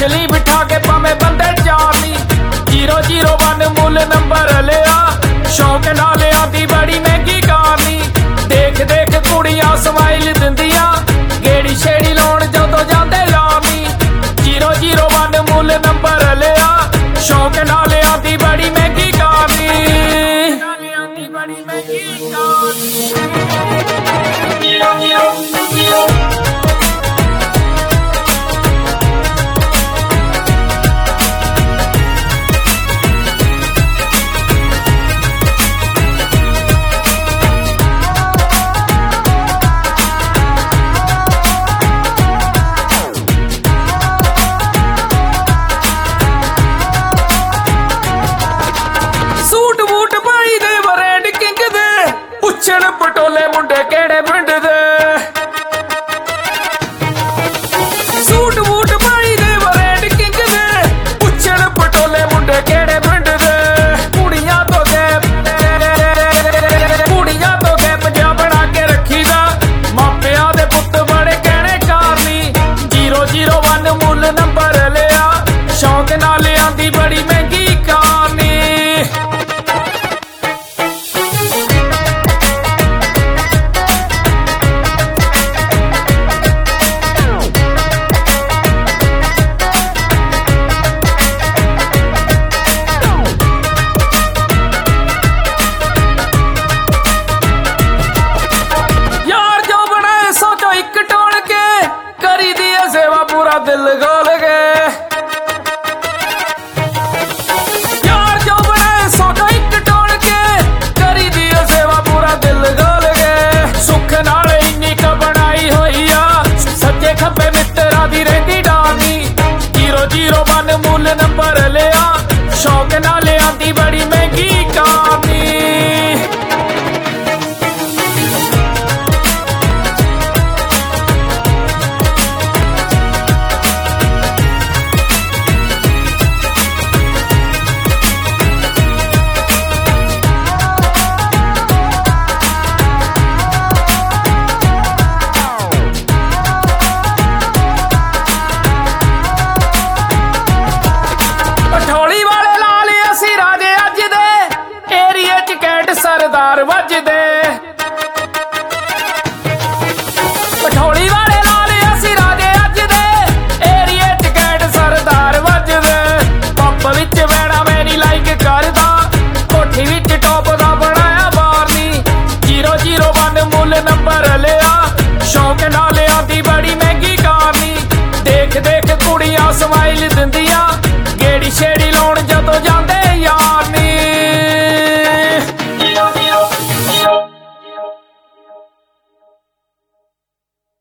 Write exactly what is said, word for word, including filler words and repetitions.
ਲਈ ਬਿਠਾ ਕੇ ਭਾਵੇਂ ਬੰਦੇ ਚਾਰ ਨੀ ਜ਼ੀਰੋ ਜ਼ੀਰੋ ਵਨ ਮੁੱਲ ਨੰਬਰ ਲਿਆ ਸ਼ੌਕ ਨਾਲ ਆਂਦੀ ਬੜੀ ਮਹਿੰਗੀ ਕਾਰ ਨੀ ਦੇਖ ਦੇਖ ਕੁੜੀਆਂ ਸਮਾਈਲ ਦਿੰਦੀਆਂ ਗੇੜੀ ਛੇੜੀ ਲਾਉਣ ਜਦੋਂ ਜਾਂਦੇ ਯਾਰ ਨੀ ਜ਼ੀਰੋ ਜ਼ੀਰੋ ਵਨ ਮੁੱਲ ਨੰਬਰ ਲਿਆ ਸ਼ੌਕ ਨਾਲ ਆਂਦੀ ਬੜੀ ਮਹਿੰਗੀ ਕਾਰ ਨੀ ਆਂਦੀ ਬੜੀ ਮਹਿੰਗੀ ਕਾਰ ਸੂਟ ਬੂਟ ਪਾਈ ਦੇ ਵਰੈਂਡ ਕਿੰਗ ਦੇ ਪੁੱਛਣ ਪਟੋਲੇ ਮੁੰਡੇ ਕਿਹੜੇ ਪਿੰਡ